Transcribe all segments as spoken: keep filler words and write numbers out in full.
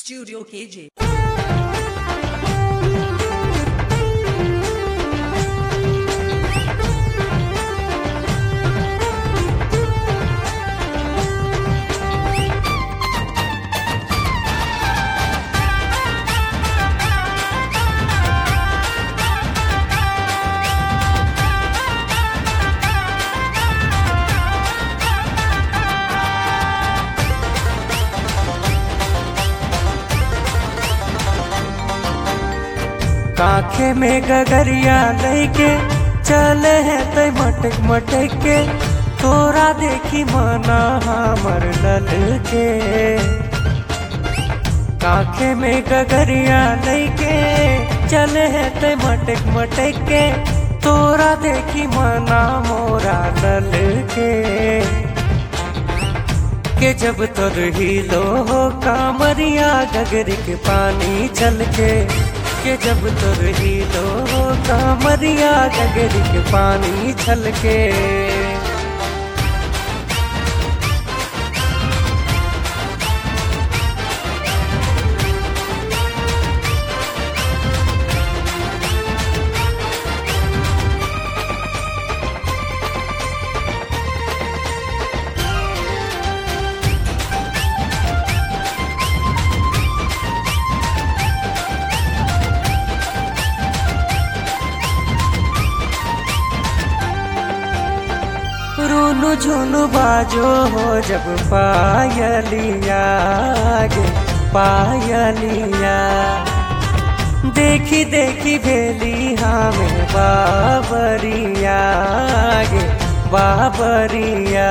Studio K J. Kakhe में गगरिया लैके चले है ते मटक मटक के तोरा देखी मना हमर लल के। काखे में गगरिया लैके चले है ते मटक मटक के तोरा देखी मना मोरा लल के। के जब तोर हिलो हो कामरिया गगरी के पानी चल के के जब तोर हिलो कामरिया गगरी के पानी छलके। रूनु झुनु बाजो हो जब पायलिया गे पायलिया देखी देखी भेली हमें बाबरिया गे बाबरिया।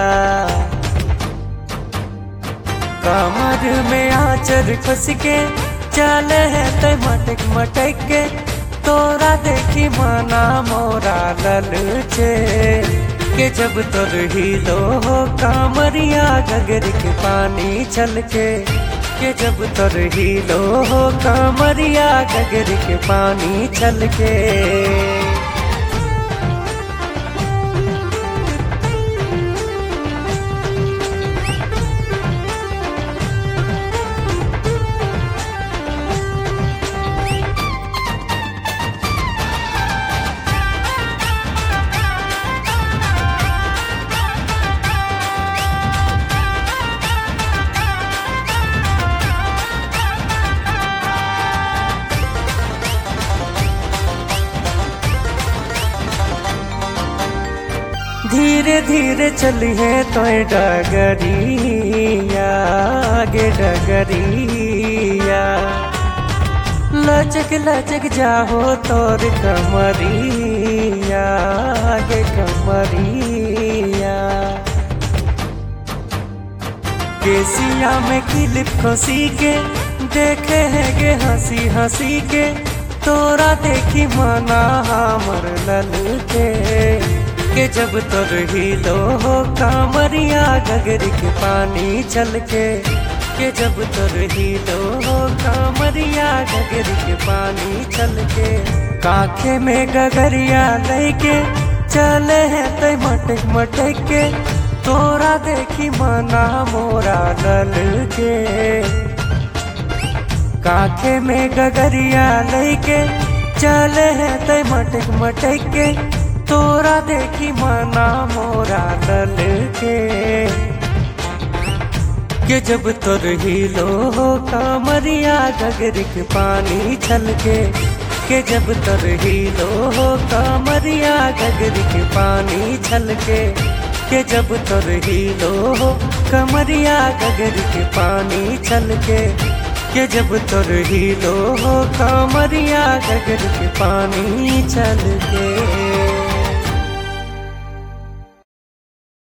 कमर में आचर खस के चले है ते मटक मटक के तोरा देखी मना मोरा लल छे। के जब तोर हिलो हो कामरिया गगरी के पानी छलके के जब तोर हिलो हो कामरिया गगरी के पानी छलके। धीरे धीरे चली है तो डगरिया गे डगरिया लचक लचक जाहो तोर कमरिया गे कमरिया। केसिया में क्लिप खोसी के देखे है गे हंसी हंसी के तोरा देखी मना हमर लल के। के जब तोर हिलो हो कामरिया गगरी के पानी छलके के जब तोर हिलो हो कामरिया गगरी के पानी छलके। काखे में गगरिया लैके चले है ते मटक मटक के तोरा देखी मना मोरा लल के। काखे में गगरिया लैके चले है ते मटक मटक के तोरा देखी मना मोरा लल के। के जब तोर हिलो हो कामरिया गगरी के पानी छलके के जब तोर हिलो हो कामरिया गगरी के पानी छलके के जब तोर हिलो हो कमरिया गगरी के पानी छलके के जब तोर हिलो हो कामरिया गगरी के पानी छलके।